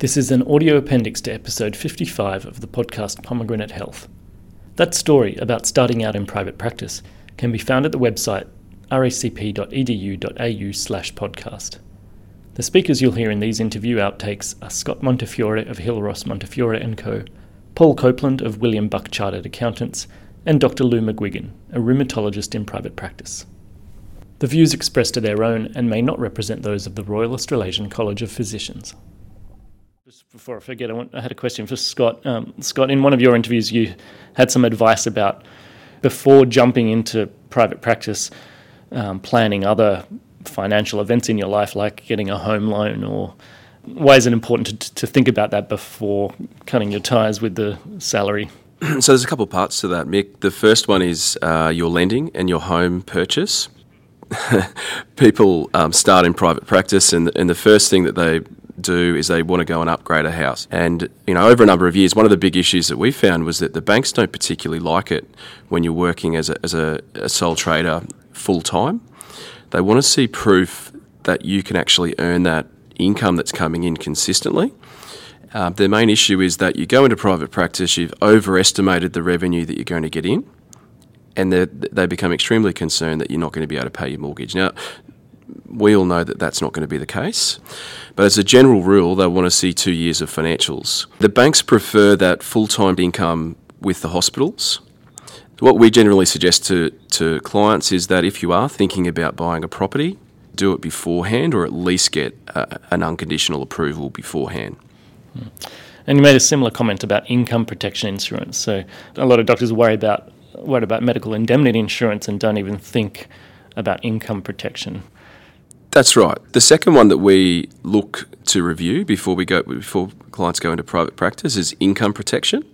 This is an audio appendix to episode 55 of the podcast Pomegranate Health. That story about starting out in private practice can be found at the website racp.edu.au/podcast. The speakers you'll hear in these interview outtakes are Scott Montefiore of Hill Ross Montefiore & Co., Paul Copeland of William Buck Chartered Accountants, and Dr. Lou McGuigan, a rheumatologist in private practice. The views expressed are their own and may not represent those of the Royal Australasian College of Physicians. Just before I forget, I had a question for Scott. Scott, in one of your interviews, you had some advice about, before jumping into private practice, planning other financial events in your life, like getting a home loan, or why is it important to think about that before cutting your ties with the salary? So there's a couple of parts to that, Mick. The first one is your lending and your home purchase. People start in private practice, and the first thing that they do is they want to go and upgrade a house. And, over a number of years, one of the big issues that we found was that the banks don't particularly like it when you're working as a sole trader full-time. They want to see proof that you can actually earn that income that's coming in consistently. Their main issue is that you go into private practice, you've overestimated the revenue that you're going to get in, and they become extremely concerned that you're not going to be able to pay your mortgage. Now, we all know that that's not going to be the case, but as a general rule, they want to see 2 years of financials. The banks prefer that full-time income with the hospitals. What we generally suggest to clients is that if you are thinking about buying a property, do it beforehand, or at least get an unconditional approval beforehand. And you made a similar comment about income protection insurance. So a lot of doctors worry about medical indemnity insurance and don't even think about income protection. That's right. The second one that we look to review before clients go into private practice is income protection.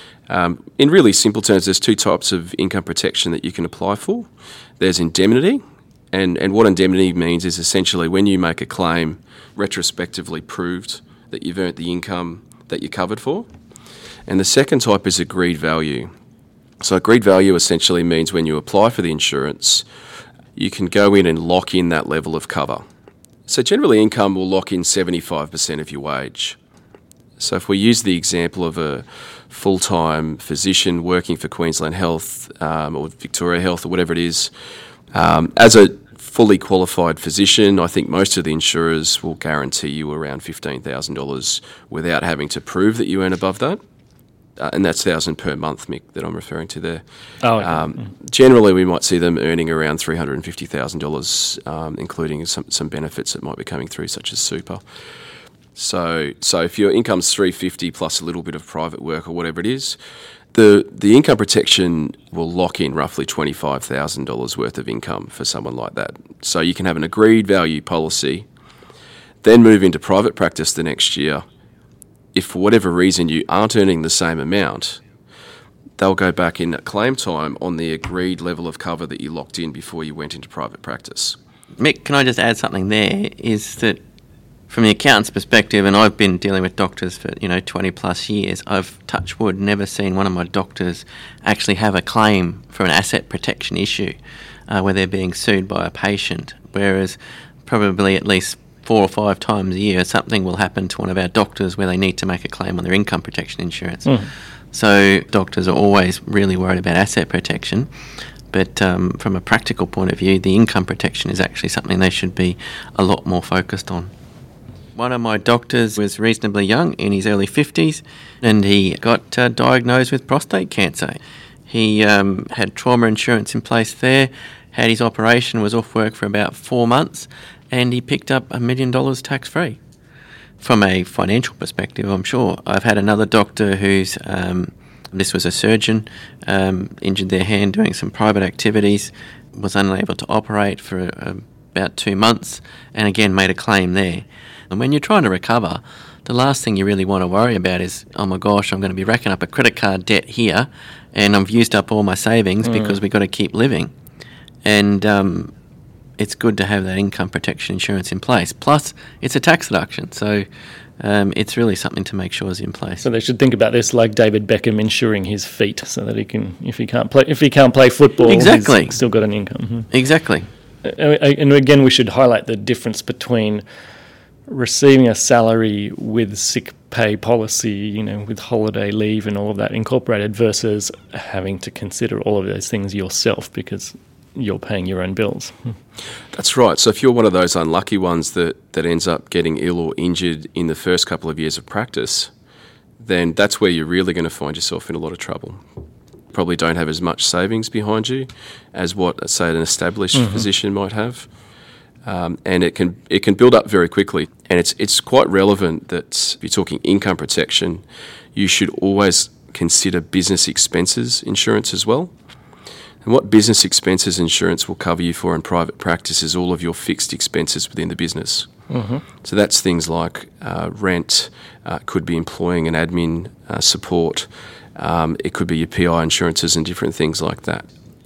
In really simple terms, there's two types of income protection that you can apply for. There's indemnity, and what indemnity means is essentially when you make a claim retrospectively proved that you've earned the income that you're covered for. And the second type is agreed value. So agreed value essentially means when you apply for the insurance, you can go in and lock in that level of cover. So generally income will lock in 75% of your wage. So if we use the example of a full-time physician working for Queensland Health or Victoria Health or whatever it is, as a fully qualified physician, I think most of the insurers will guarantee you around $15,000 without having to prove that you earn above that. And that's $1,000 per month, Mick, that I'm referring to there. Oh, okay. Generally, we might see them earning around $350,000, including some benefits that might be coming through, such as super. So if your income's $350 plus a little bit of private work or whatever it is, the income protection will lock in roughly $25,000 worth of income for someone like that. So you can have an agreed value policy, then move into private practice the next year. If for whatever reason you aren't earning the same amount, they'll go back in at claim time on the agreed level of cover that you locked in before you went into private practice. Mick, can I just add something there, is that from the accountant's perspective, and I've been dealing with doctors for 20 plus years, I've, touch wood, never seen one of my doctors actually have a claim for an asset protection issue where they're being sued by a patient, whereas probably at least 4 or 5 times a year something will happen to one of our doctors where they need to make a claim on their income protection insurance. So doctors are always really worried about asset protection, but from a practical point of view, the income protection is actually something they should be a lot more focused on. One of my doctors was reasonably young, in his early 50s, and he got diagnosed with prostate cancer. He had trauma insurance in place there, had his operation, was off work for about 4 months, and he picked up $1 million tax-free. From a financial perspective, I'm sure. I've had another doctor who's, this was a surgeon, injured their hand doing some private activities, was unable to operate for about 2 months, and again made a claim there. And when you're trying to recover, the last thing you really want to worry about is, oh my gosh, I'm going to be racking up a credit card debt here, and I've used up all my savings because we've got to keep living. And it's good to have that income protection insurance in place. Plus, it's a tax deduction, so it's really something to make sure is in place. So they should think about this like David Beckham insuring his feet, so that he can, if he can't play football, exactly, he's still got an income. Exactly. And again, we should highlight the difference between receiving a salary with sick pay policy, with holiday leave and all of that incorporated, versus having to consider all of those things yourself because you're paying your own bills. That's right. So if you're one of those unlucky ones that ends up getting ill or injured in the first couple of years of practice, then that's where you're really going to find yourself in a lot of trouble. Probably don't have as much savings behind you as what, say, an established physician might have. And it can build up very quickly. And it's quite relevant that if you're talking income protection, you should always consider business expenses insurance as well. And what business expenses insurance will cover you for in private practice is all of your fixed expenses within the business. So that's things like rent, could be employing and admin support, it could be your PI insurances and different things like that.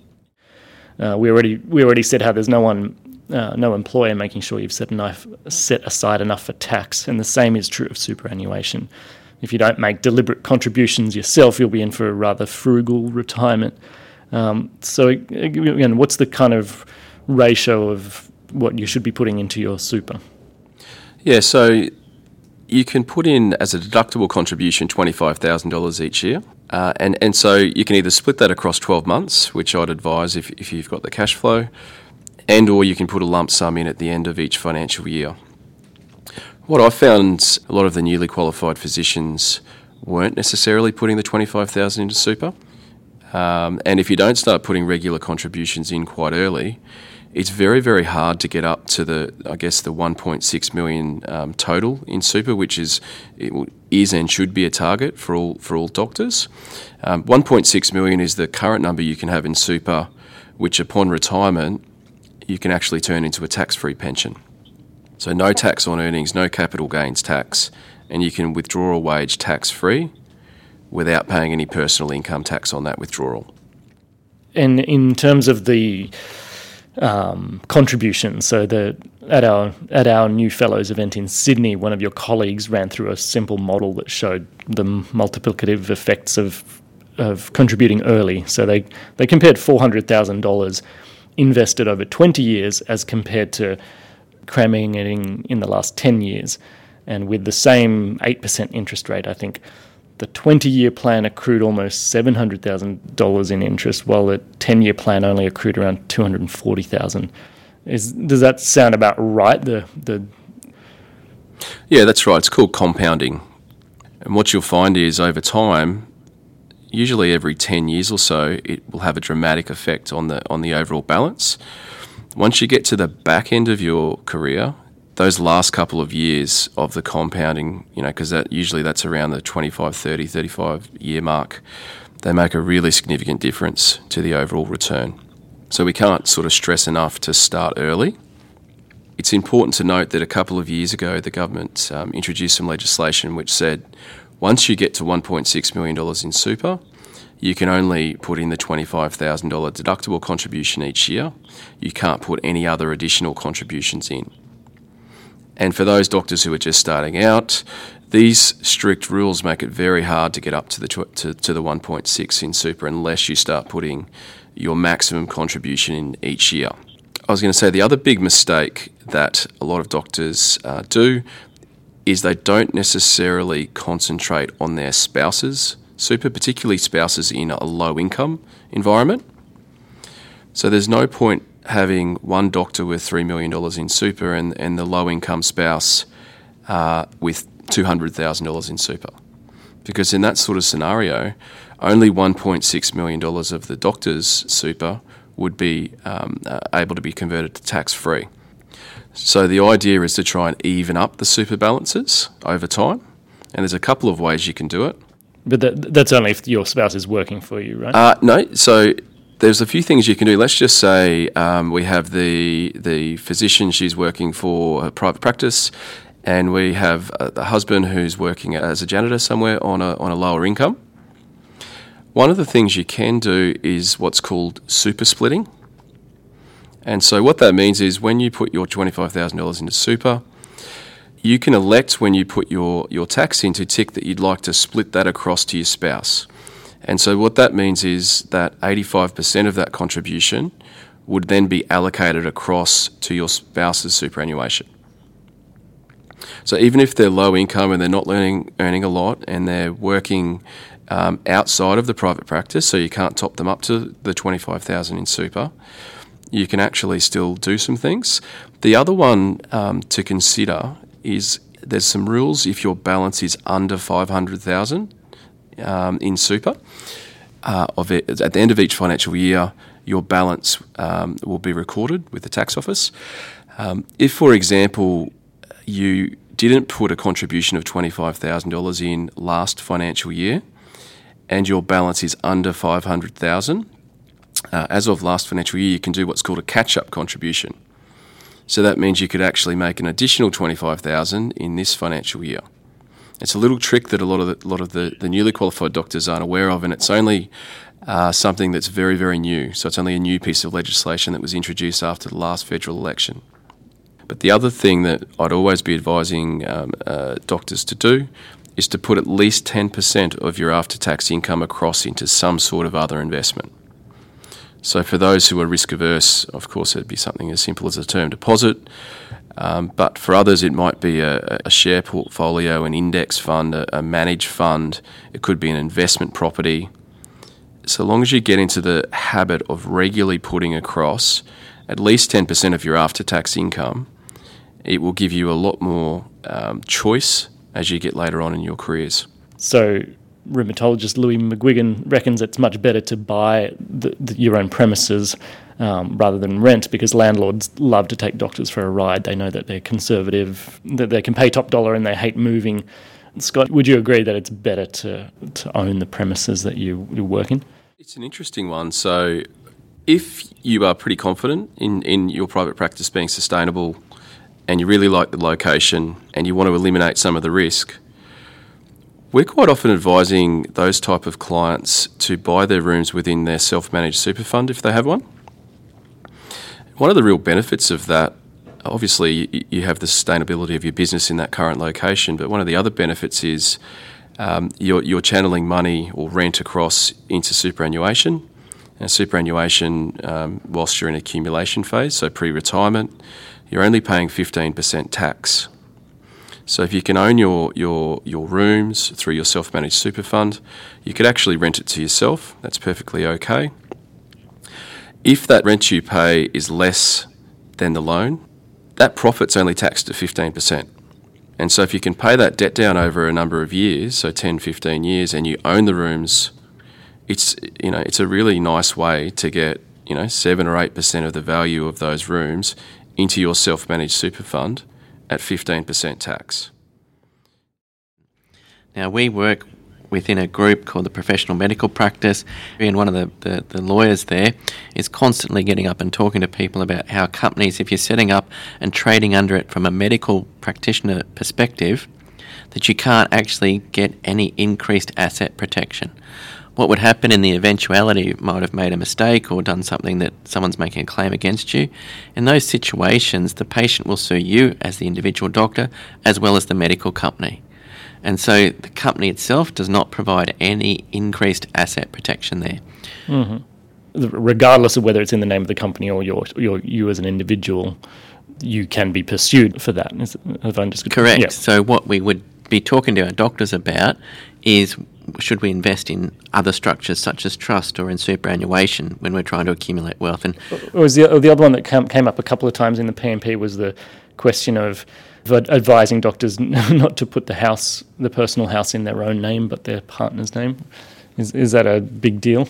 We already said how there's no employer making sure you've set aside enough for tax, and the same is true of superannuation. If you don't make deliberate contributions yourself, you'll be in for a rather frugal retirement. So again, what's the kind of ratio of what you should be putting into your super? Yeah, so you can put in as a deductible contribution $25,000 each year. And so you can either split that across 12 months, which I'd advise if you've got the cash flow, and or you can put a lump sum in at the end of each financial year. What I found, a lot of the newly qualified physicians weren't necessarily putting the $25,000 into super. And if you don't start putting regular contributions in quite early, it's very, very hard to get up to the 1.6 million total in super, which is and should be a target for all doctors. 1.6 million is the current number you can have in super, which upon retirement you can actually turn into a tax-free pension. So no tax on earnings, no capital gains tax, and you can withdraw a wage tax-free without paying any personal income tax on that withdrawal. And in terms of the contribution, so at our New Fellows event in Sydney, one of your colleagues ran through a simple model that showed the multiplicative effects of contributing early. So they compared $400,000 invested over 20 years as compared to cramming it in the last 10 years. And with the same 8% interest rate, I think the 20-year plan accrued almost $700,000 in interest, while the 10-year plan only accrued around $240,000. Does that sound about right? Yeah, that's right. It's called compounding. And what you'll find is over time, usually every 10 years or so, it will have a dramatic effect on the overall balance. Once you get to the back end of your career, those last couple of years of the compounding, because that's around the 25, 30, 35 year mark, they make a really significant difference to the overall return. So we can't sort of stress enough to start early. It's important to note that a couple of years ago, the government introduced some legislation which said once you get to $1.6 million in super, you can only put in the $25,000 deductible contribution each year. You can't put any other additional contributions in. And for those doctors who are just starting out, these strict rules make it very hard to get up to the 1.6 in super unless you start putting your maximum contribution in each year. I was going to say the other big mistake that a lot of doctors do is they don't necessarily concentrate on their spouse's super, particularly spouses in a low income environment. So there's no point having one doctor with $3 million in super and the low-income spouse with $200,000 in super. Because in that sort of scenario, only $1.6 million of the doctor's super would be able to be converted to tax-free. So the idea is to try and even up the super balances over time, and there's a couple of ways you can do it. But that's only if your spouse is working for you, right? No, so there's a few things you can do. Let's just say we have the physician, she's working for a private practice, and we have the husband who's working as a janitor somewhere on a lower income. One of the things you can do is what's called super splitting. And so what that means is when you put your $25,000 into super, you can elect when you put your tax in to tick that you'd like to split that across to your spouse. And so what that means is that 85% of that contribution would then be allocated across to your spouse's superannuation. So even if they're low income and they're not earning a lot and they're working outside of the private practice, so you can't top them up to the $25,000 in super, you can actually still do some things. The other one to consider is there's some rules if your balance is under $500,000 in super. At the end of each financial year, your balance will be recorded with the tax office. If, for example, you didn't put a contribution of $25,000 in last financial year and your balance is under $500,000, as of last financial year, you can do what's called a catch-up contribution. So that means you could actually make an additional $25,000 in this financial year. It's a little trick that a lot of the newly qualified doctors aren't aware of, and it's only something that's very, very new. So it's only a new piece of legislation that was introduced after the last federal election. But the other thing that I'd always be advising doctors to do is to put at least 10% of your after-tax income across into some sort of other investment. So for those who are risk averse, of course, it'd be something as simple as a term deposit. But for others, it might be a share portfolio, an index fund, a managed fund. It could be an investment property. So long as you get into the habit of regularly putting across at least 10% of your after-tax income, it will give you a lot more choice as you get later on in your careers. So rheumatologist Louis McGuigan reckons it's much better to buy your own premises rather than rent, because landlords love to take doctors for a ride. They know that they're conservative, that they can pay top dollar, and they hate moving. Scott, would you agree that it's better to own the premises that you work in? It's an interesting one. So if you are pretty confident in your private practice being sustainable and you really like the location and you want to eliminate some of the risk, we're quite often advising those type of clients to buy their rooms within their self-managed super fund if they have one. One of the real benefits of that, obviously you have the sustainability of your business in that current location, but one of the other benefits is you're channeling money or rent across into superannuation. And superannuation, whilst you're in accumulation phase, so pre-retirement, you're only paying 15% tax. So if you can own your rooms through your self-managed super fund, you could actually rent it to yourself. That's perfectly okay. If that rent you pay is less than the loan, that profit's only taxed at 15%. And so if you can pay that debt down over a number of years, so 10, 15 years, and you own the rooms, it's a really nice way to get 7 or 8% of the value of those rooms into your self-managed super fund at 15% tax. Now, we work within a group called the Professional Medical Practice, and one of the lawyers there is constantly getting up and talking to people about how companies, if you're setting up and trading under it from a medical practitioner perspective, that you can't actually get any increased asset protection. What would happen in the eventuality you might have made a mistake or done something that someone's making a claim against you? In those situations, the patient will sue you as the individual doctor as well as the medical company. And so the company itself does not provide any increased asset protection there. Mm-hmm. Regardless of whether it's in the name of the company or you as an individual, you can be pursued for that. Have I understood? Correct. Yeah. So what we would be talking to our doctors about is, should we invest in other structures such as trust or in superannuation when we're trying to accumulate wealth? And the other one that came up a couple of times in the PMP was the question of advising doctors not to put the personal house in their own name but their partner's name. Is that a big deal?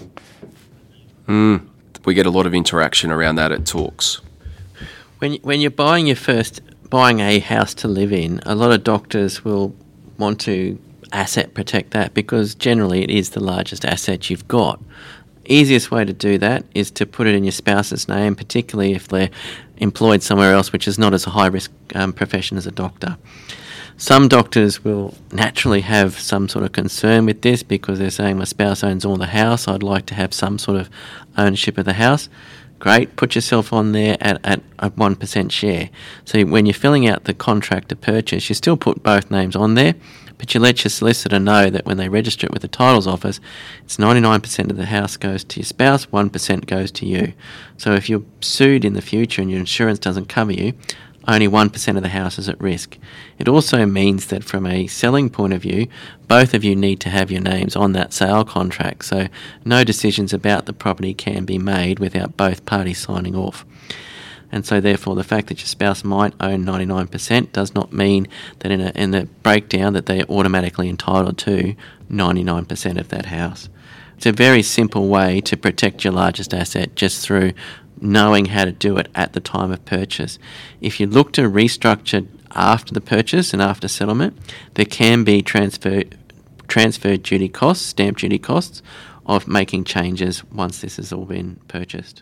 We get a lot of interaction around that at talks. When you're buying a house to live in, a lot of doctors will want to asset protect that because generally it is the largest asset you've got. Easiest way to do that is to put it in your spouse's name, particularly if they're employed somewhere else which is not as a high-risk profession as a doctor. Some doctors will naturally have some sort of concern with this because they're saying, my spouse owns all the house, I'd like to have some sort of ownership of the house. Great, put yourself on there at a 1% share. So when you're filling out the contract to purchase, you still put both names on there, but you let your solicitor know that when they register it with the titles office, it's 99% of the house goes to your spouse, 1% goes to you. So if you're sued in the future and your insurance doesn't cover you, only 1% of the house is at risk. It also means that from a selling point of view, both of you need to have your names on that sale contract, so no decisions about the property can be made without both parties signing off. And so therefore the fact that your spouse might own 99% does not mean that in the breakdown that they are automatically entitled to 99% of that house. It's a very simple way to protect your largest asset, just through knowing how to do it at the time of purchase. If you look to restructure after the purchase and after settlement, there can be transfer duty costs, stamp duty costs, of making changes once this has all been purchased.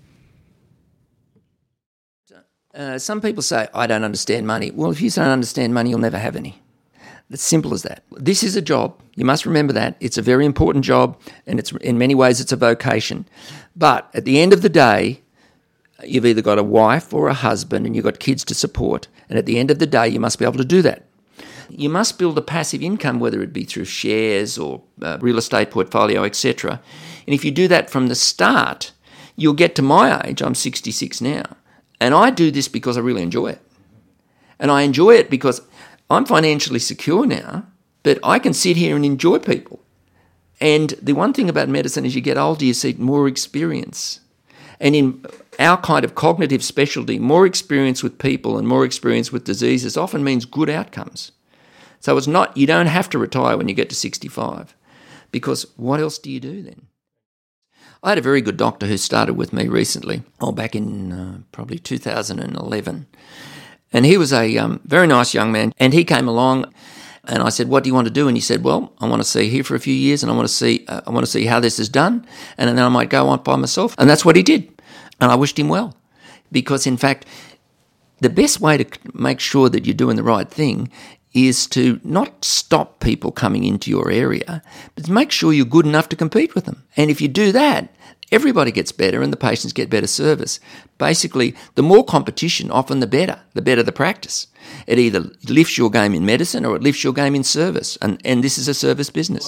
Some people say, I don't understand money. Well, if you don't understand money, you'll never have any. It's simple as that. This is a job. You must remember that. It's a very important job, and it's in many ways it's a vocation. But at the end of the day, you've either got a wife or a husband and you've got kids to support. And at the end of the day, you must be able to do that. You must build a passive income, whether it be through shares or real estate portfolio, etc. And if you do that from the start, you'll get to my age. I'm 66 now. And I do this because I really enjoy it. And I enjoy it because I'm financially secure now, but I can sit here and enjoy people. And the one thing about medicine is you get older, you see more experience. And in our kind of cognitive specialty, more experience with people and more experience with diseases often means good outcomes. So it's not, you don't have to retire when you get to 65, because what else do you do then? I had a very good doctor who started with me recently, back in probably 2011. And he was a very nice young man. And he came along and I said, what do you want to do? And he said, well, I want to see here for a few years and I want to see how this is done. And then I might go on by myself. And that's what he did. And I wished him well. Because in fact, the best way to make sure that you're doing the right thing is to not stop people coming into your area, but to make sure you're good enough to compete with them. And if you do that, everybody gets better and the patients get better service. Basically, the more competition, often the better the practice. It either lifts your game in medicine or it lifts your game in service. And this is a service business.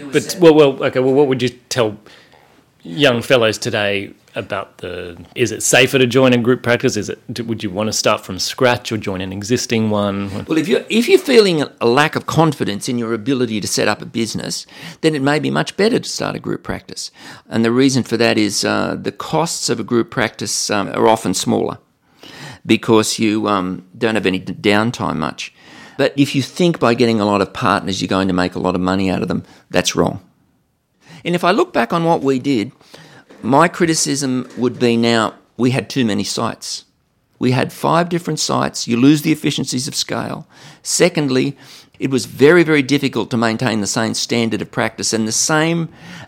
What would you tell young fellows today about is it safer to join a group practice? Would you want to start from scratch or join an existing one? Well, if you're feeling a lack of confidence in your ability to set up a business, then it may be much better to start a group practice. And the reason for that is the costs of a group practice are often smaller because you don't have any downtime much. But if you think by getting a lot of partners you're going to make a lot of money out of them, that's wrong. And if I look back on what we did, my criticism would be now we had too many sites. We had 5 different sites. You lose the efficiencies of scale. Secondly, it was very, very difficult to maintain the same standard of practice and the same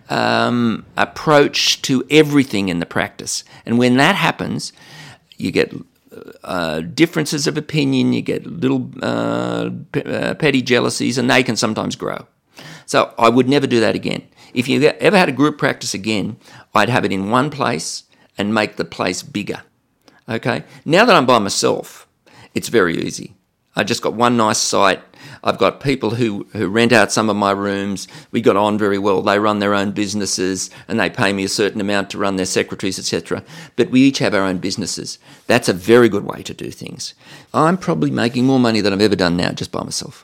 approach to everything in the practice. And when that happens, you get differences of opinion, you get little petty jealousies, and they can sometimes grow. So I would never do that again. If you ever had a group practice again, I'd have it in one place and make the place bigger. Okay? Now that I'm by myself, it's very easy. I just got one nice site. I've got people who rent out some of my rooms. We got on very well. They run their own businesses and they pay me a certain amount to run their secretaries, etc. But we each have our own businesses. That's a very good way to do things. I'm probably making more money than I've ever done now just by myself.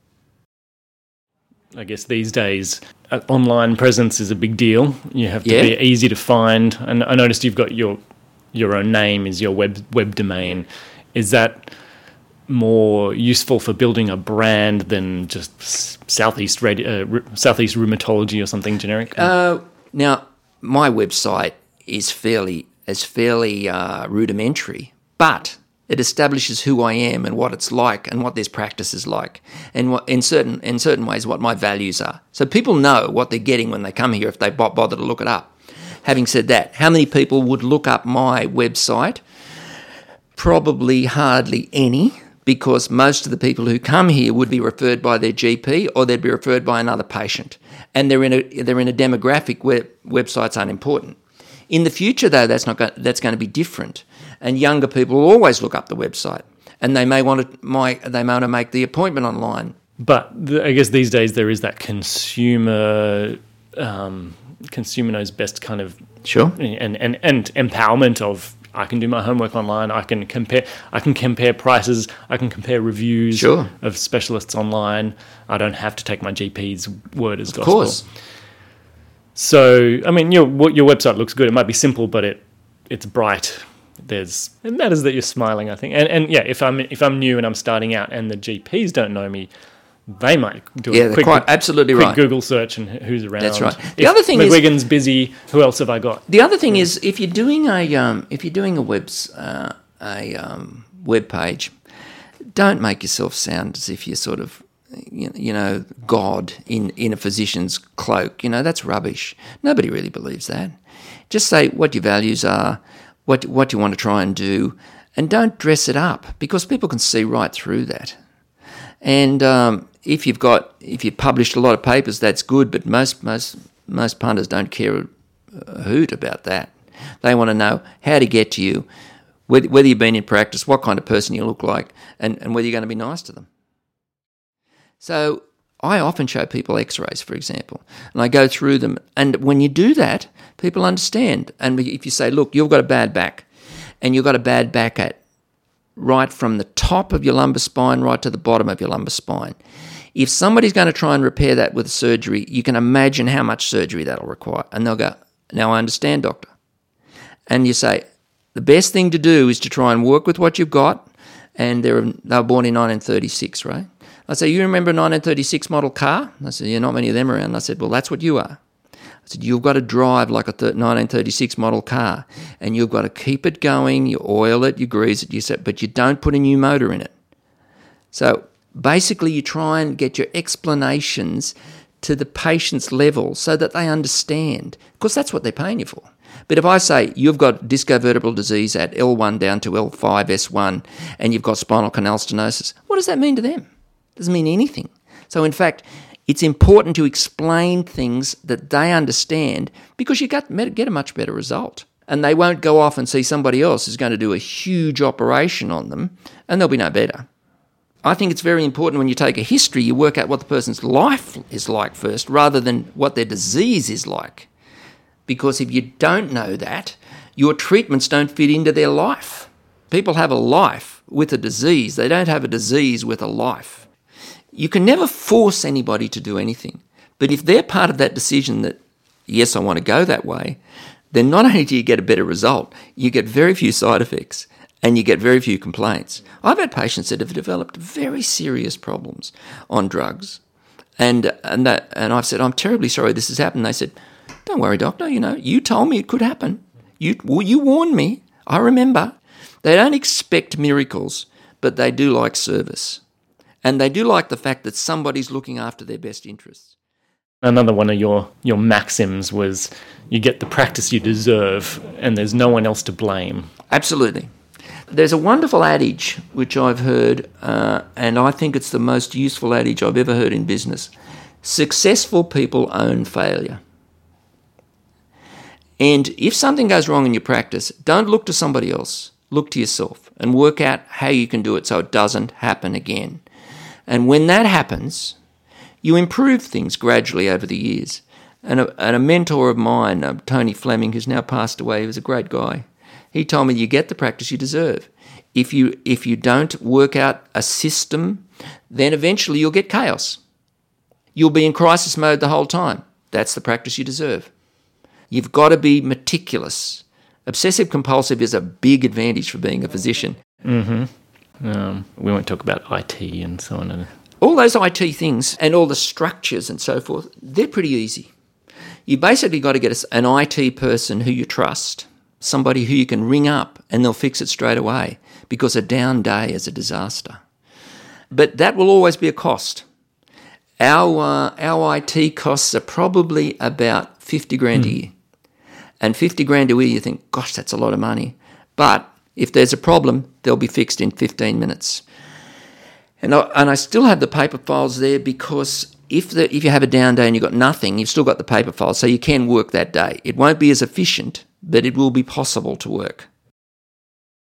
I guess these days, online presence is a big deal. You have to be easy to find. And I noticed you've got your own name is your web domain. Is that more useful for building a brand than just Southeast Rheumatology or something generic? Now, my website is fairly rudimentary, but it establishes who I am and what it's like and what this practice is like, and what, in certain ways what my values are. So people know what they're getting when they come here if they bother to look it up. Having said that, how many people would look up my website? Probably hardly any, because most of the people who come here would be referred by their GP or they'd be referred by another patient, and they're in a demographic where websites aren't important. In the future, though, that's going to be different. And younger people will always look up the website, and they may want to make the appointment online. But I guess these days there is that consumer knows best kind of sure and empowerment of I can do my homework online. I can compare prices. I can compare reviews of specialists online. I don't have to take my GP's word as gospel. Of course. So, I mean, your website looks good. It might be simple, but it's bright. It matters that you're smiling, I think. And yeah, if I'm new and I'm starting out and the GPs don't know me, they might do a quick Google search and who's around. That's right. The other thing is McGuigan's busy. Who else have I got? The other thing is if you're doing a web page, don't make yourself sound as if you're sort of God in a physician's cloak. That's rubbish. Nobody really believes that. Just say what your values are, what you want to try and do, and don't dress it up because people can see right through that. And if you've published a lot of papers, that's good, but most punters don't care a hoot about that. They want to know how to get to you, whether you've been in practice, what kind of person you look like, and whether you're going to be nice to them. So I often show people x-rays, for example, and I go through them. And when you do that, people understand. And if you say, look, you've got a bad back, and you've got a bad back at right from the top of your lumbar spine right to the bottom of your lumbar spine. If somebody's going to try and repair that with surgery, you can imagine how much surgery that'll require. And they'll go, now I understand, doctor. And you say, the best thing to do is to try and work with what you've got. And they were born in 1936, right? I say, you remember a 1936 model car? I said, yeah, not many of them around. I said, well, that's what you are. I said, you've got to drive like a 1936 model car, and you've got to keep it going, you oil it, you grease it, but you don't put a new motor in it. So basically you try and get your explanations to the patient's level so that they understand, because that's what they're paying you for. But if I say you've got discovertebral disease at L1 down to L5, S1, and you've got spinal canal stenosis, what does that mean to them? It doesn't mean anything. So in fact, it's important to explain things that they understand because you get a much better result. And they won't go off and see somebody else who's going to do a huge operation on them, and they'll be no better. I think it's very important when you take a history, you work out what the person's life is like first rather than what their disease is like. Because if you don't know that, your treatments don't fit into their life. People have a life with a disease. They don't have a disease with a life. You can never force anybody to do anything. But if they're part of that decision that, yes, I want to go that way, then not only do you get a better result, you get very few side effects and you get very few complaints. I've had patients that have developed very serious problems on drugs. And I've said, I'm terribly sorry this has happened. They said, don't worry, doctor, you told me it could happen. You warned me. I remember. They don't expect miracles, but they do like service. And they do like the fact that somebody's looking after their best interests. Another one of your maxims was you get the practice you deserve and there's no one else to blame. Absolutely. There's a wonderful adage which I've heard, and I think it's the most useful adage I've ever heard in business. Successful people own failure. And if something goes wrong in your practice, don't look to somebody else. Look to yourself and work out how you can do it so it doesn't happen again. And when that happens, you improve things gradually over the years. And a mentor of mine, Tony Fleming, who's now passed away, he was a great guy. He told me you get the practice you deserve. If you don't work out a system, then eventually you'll get chaos. You'll be in crisis mode the whole time. That's the practice you deserve. You've got to be meticulous. Obsessive-compulsive is a big advantage for being a physician. Mm-hmm. We won't talk about IT and so on. All those IT things and all the structures and so forth, they're pretty easy. You basically got to get an IT person who you trust, somebody who you can ring up and they'll fix it straight away, because a down day is a disaster. But that will always be a cost. Our IT costs are probably about 50 grand a year. And 50 grand a year, you think, gosh, that's a lot of money. But if there's a problem, they'll be fixed in 15 minutes. And I still have the paper files there because if you have a down day and you've got nothing, you've still got the paper files, so you can work that day. It won't be as efficient, but it will be possible to work.